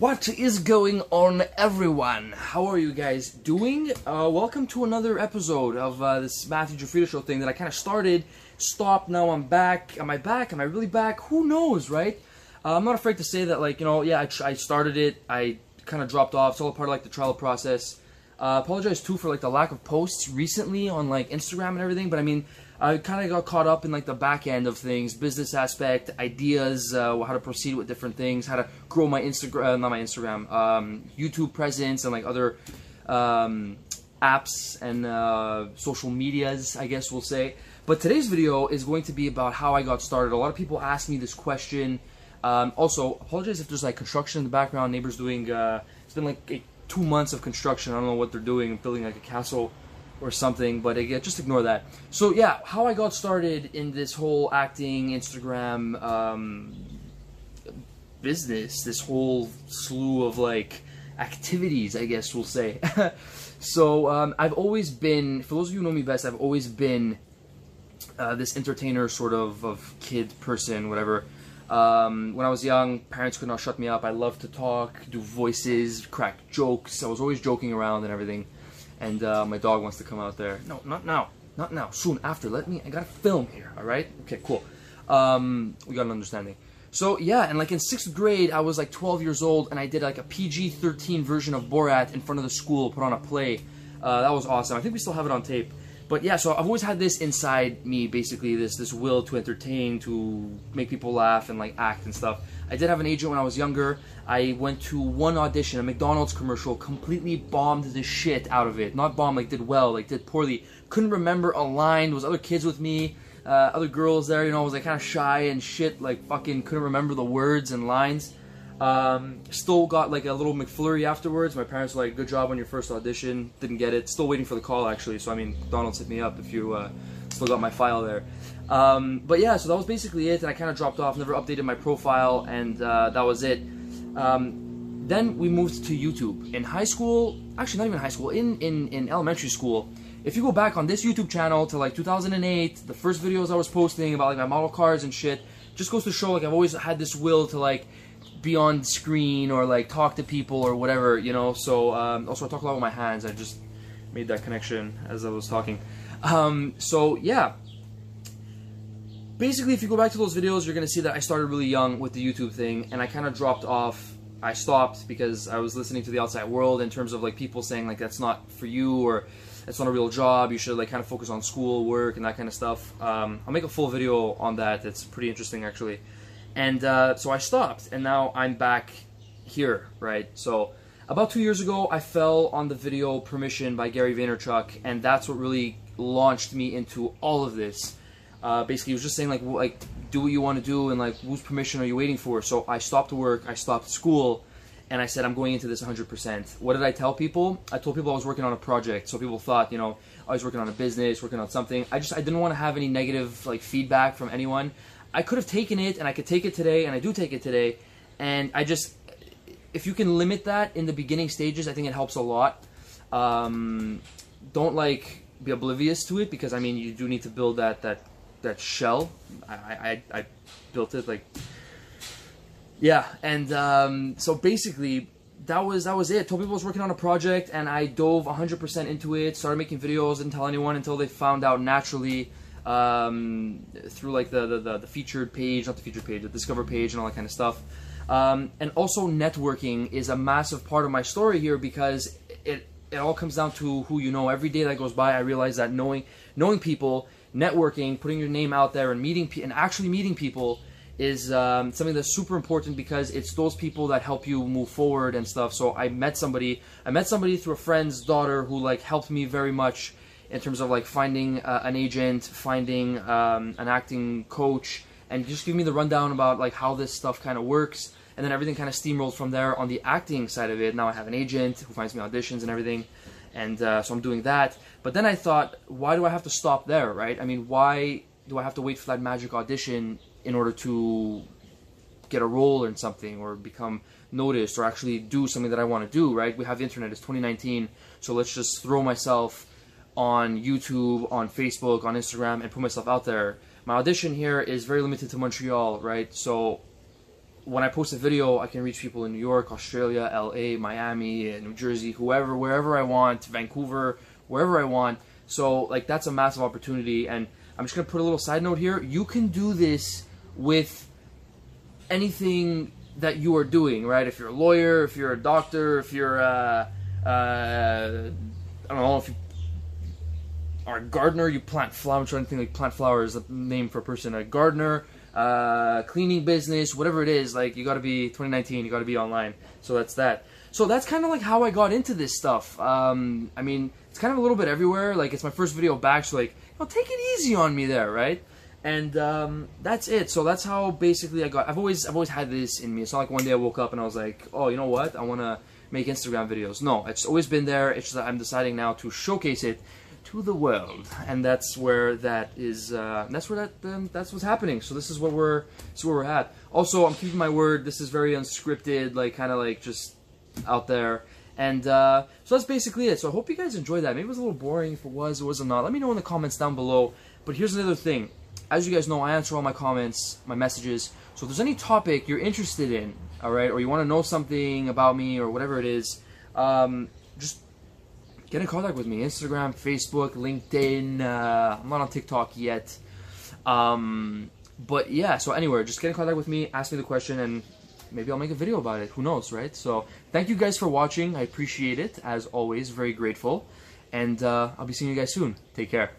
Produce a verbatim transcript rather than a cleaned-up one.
What is going on, everyone? How are you guys doing? Uh, welcome to another episode of uh, this Matthew Jafrida Show thing that I kind of started, stopped, now I'm back. Am I back? Am I really back? Who knows, right? Uh, I'm not afraid to say that, like, you know, yeah, I, I started it, I kind of dropped off, it's all a part of, like, the trial process. Uh, apologize, too, for, like, the lack of posts recently on, like, Instagram and everything, but, I mean, I kind of got caught up in, like, the back end of things, business aspect, ideas, uh, how to proceed with different things, how to grow my Instagram, uh, not my Instagram, um, YouTube presence and, like, other um, apps and uh, social medias, I guess we'll say. But today's video is going to be about how I got started. A lot of people ask me this question. Um, also, apologize if there's, like, construction in the background, neighbors doing, uh, it's been, like, eight, two months of construction. I don't know what they're doing, building, like, a castle or something, but again, just ignore that. So yeah, how I got started in this whole acting, Instagram um, business, this whole slew of like activities, I guess we'll say. So um, I've always been, for those of you who know me best, I've always been uh, this entertainer sort of, of kid person, whatever. Um, when I was young, parents could not shut me up. I loved to talk, do voices, crack jokes. I was always joking around and everything. And uh, my dog wants to come out there. No, not now. Not now. Soon, after. Let me... I gotta film here, alright? Okay, cool. Um, we got an understanding. So, yeah, and like in sixth grade, I was like twelve years old, and I did like a P G thirteen version of Borat in front of the school, put on a play. Uh, that was awesome. I think we still have it on tape. But yeah, so I've always had this inside me, basically, this this will to entertain, to make people laugh and like act and stuff. I did have an agent when I was younger. I went to one audition, a McDonald's commercial, completely bombed the shit out of it. Not bombed, like did well, like did poorly. Couldn't remember a line. There was other kids with me, uh, other girls there, you know, I was like kind of shy and shit, like fucking couldn't remember the words and lines. Um, still got like a little McFlurry afterwards. My parents were like, good job on your first audition. Didn't get it. Still waiting for the call, actually. So, I mean, McDonald's hit me up if you uh, still got my file there. Um, but yeah, so that was basically it. And I kind of dropped off, never updated my profile, and uh, that was it. Um, then we moved to YouTube. In high school, actually not even high school, in, in, in elementary school, if you go back on this YouTube channel to like two thousand eight, the first videos I was posting about like my model cars and shit, just goes to show like I've always had this will to like be on screen or like talk to people or whatever, you know. So um, also I talk a lot with my hands. I just made that connection as I was talking. Um, so yeah, basically if you go back to those videos, you're gonna see that I started really young with the YouTube thing, and I kind of dropped off. I stopped because I was listening to the outside world in terms of like people saying like that's not for you, or that's not a real job, you should like kind of focus on school, work, and that kind of stuff. Um, I'll make a full video on that. It's pretty interesting actually. And uh, so I stopped, and now I'm back here, right? So about two years ago, I fell on the video Permission by Gary Vaynerchuk, and that's what really launched me into all of this. Uh, basically, he was just saying, like, like, do what you want to do, and, like, whose permission are you waiting for? So I stopped work, I stopped school, and I said, I'm going into this one hundred percent. What did I tell people? I told people I was working on a project, so people thought, you know, I was working on a business, working on something. I just, I didn't want to have any negative, like, feedback from anyone. I could have taken it, and I could take it today, and I do take it today, and I just, if you can limit that in the beginning stages, I think it helps a lot. Um, don't, like, be oblivious to it, because, I mean, you do need to build that, that, that shell. I, I, I built it, like, yeah, and um, so basically, that was, that was it. I told people I was working on a project, and I dove one hundred percent into it, started making videos, didn't tell anyone until they found out naturally, um, through like the, the, the, the featured page, not the featured page, the discover page and all that kind of stuff. Um, and also networking is a massive part of my story here, because it, it all comes down to who you know. Every day that goes by, I realize that knowing, knowing people, networking, putting your name out there and meeting pe and actually meeting people is um, something that's super important, because it's those people that help you move forward and stuff. So I met somebody, I met somebody through a friend's daughter who like helped me very much in terms of like finding uh, an agent, finding um, an acting coach, and just give me the rundown about like how this stuff kind of works. And then everything kind of steamrolled from there on the acting side of it. Now I have an agent who finds me auditions and everything, and uh, so I'm doing that. But then I thought, why do I have to stop there, right? I mean, why do I have to wait for that magic audition in order to get a role in something or become noticed or actually do something that I want to do, right? We have the internet, it's twenty nineteen, so let's just throw myself on YouTube, on Facebook, on Instagram, and put myself out there. My audition here is very limited to Montreal, right? So when I post a video, I can reach people in New York, Australia, L A, Miami, New Jersey, whoever, wherever I want, Vancouver, wherever I want. So, like, that's a massive opportunity. And I'm just going to put a little side note here. You can do this with anything that you are doing, right? If you're a lawyer, if you're a doctor, if you're a, uh, I don't know, if you are a gardener, you plant flowers. I'm trying to think, like, plant flowers is the name for a person. A gardener, uh, cleaning business, whatever it is, like, you got to be, twenty nineteen, you got to be online. So that's that. So that's kind of like how I got into this stuff. Um, I mean, it's kind of a little bit everywhere. Like, it's my first video back, so, like, you know, take it easy on me there, right? And um, that's it. So that's how basically I got. I've always, I've always had this in me. It's not like one day I woke up and I was like, oh, you know what? I want to make Instagram videos. No, it's always been there. It's just that I'm deciding now to showcase it to the world, and that's where that is. Uh, that's where that. Um, that's what's happening. So this is what we're. This is where we're at. Also, I'm keeping my word. This is very unscripted, like kind of like just out there. And uh, so that's basically it. So I hope you guys enjoyed that. Maybe it was a little boring. If it was, it was or not. Let me know in the comments down below. But here's another thing. As you guys know, I answer all my comments, my messages. So if there's any topic you're interested in, all right, or you want to know something about me or whatever it is, um, just get in contact with me. Instagram, Facebook, LinkedIn. Uh, I'm not on TikTok yet. Um, but yeah, so anywhere, just get in contact with me, ask me the question, and maybe I'll make a video about it. Who knows, right? So thank you guys for watching. I appreciate it, as always. Very grateful. And uh, I'll be seeing you guys soon. Take care.